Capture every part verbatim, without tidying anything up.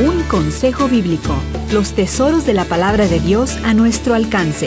Un consejo bíblico. Los tesoros de la palabra de Dios a nuestro alcance.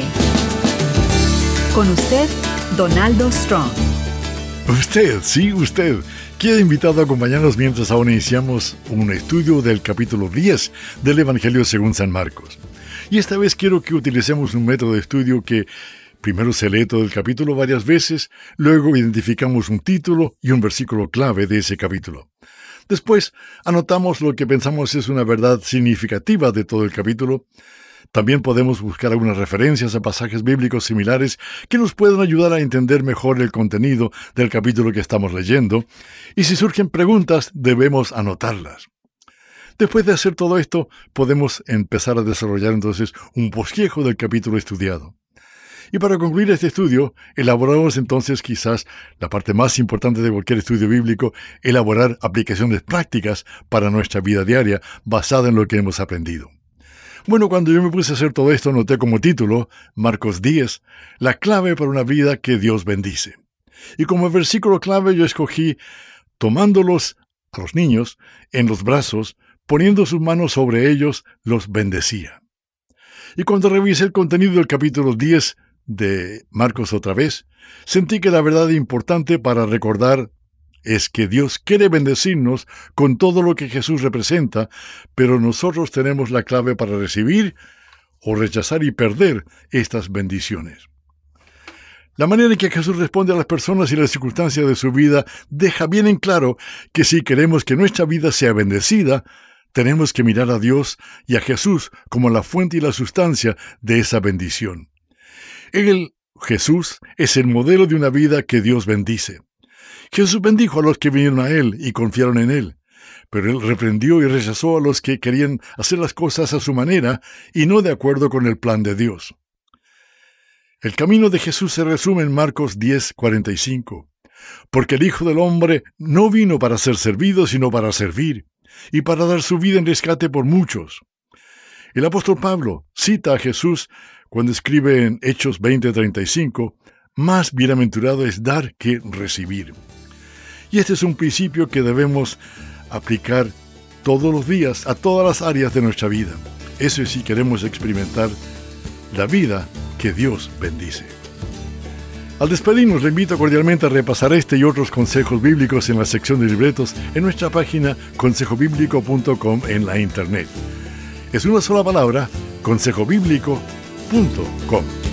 Con usted, Donaldo Strong. Usted, sí, usted, queda invitado a acompañarnos mientras aún iniciamos un estudio del capítulo diez del Evangelio según San Marcos. Y esta vez quiero que utilicemos un método de estudio que primero se lee todo el capítulo varias veces, luego identificamos un título y un versículo clave de ese capítulo. Después, anotamos lo que pensamos es una verdad significativa de todo el capítulo. También podemos buscar algunas referencias a pasajes bíblicos similares que nos puedan ayudar a entender mejor el contenido del capítulo que estamos leyendo. Y si surgen preguntas, debemos anotarlas. Después de hacer todo esto, podemos empezar a desarrollar entonces un bosquejo del capítulo estudiado. Y para concluir este estudio, elaboramos entonces quizás la parte más importante de cualquier estudio bíblico, elaborar aplicaciones prácticas para nuestra vida diaria basada en lo que hemos aprendido. Bueno, cuando yo me puse a hacer todo esto, noté como título, Marcos diez, la clave para una vida que Dios bendice. Y como versículo clave yo escogí, tomándolos a los niños en los brazos, poniendo sus manos sobre ellos, los bendecía. Y cuando revisé el contenido del capítulo diez de Marcos otra vez, sentí que la verdad importante para recordar es que Dios quiere bendecirnos con todo lo que Jesús representa, pero nosotros tenemos la clave para recibir o rechazar y perder estas bendiciones. La manera en que Jesús responde a las personas y las circunstancias de su vida deja bien en claro que si queremos que nuestra vida sea bendecida, tenemos que mirar a Dios y a Jesús como la fuente y la sustancia de esa bendición. Él, Jesús, es el modelo de una vida que Dios bendice. Jesús bendijo a los que vinieron a Él y confiaron en Él, pero Él reprendió y rechazó a los que querían hacer las cosas a su manera y no de acuerdo con el plan de Dios. El camino de Jesús se resume en Marcos diez, cuarenta y cinco. Porque el Hijo del Hombre no vino para ser servido, sino para servir, y para dar su vida en rescate por muchos. El apóstol Pablo cita a Jesús cuando escribe en Hechos veinte, treinta y cinco, más bienaventurado es dar que recibir. Y este es un principio que debemos aplicar todos los días a todas las áreas de nuestra vida. Eso es si queremos experimentar la vida que Dios bendice. Al despedirnos, le invito cordialmente a repasar este y otros consejos bíblicos en la sección de libretos en nuestra página consejo bíblico punto com en la internet. Es una sola palabra, consejo bíblico punto com.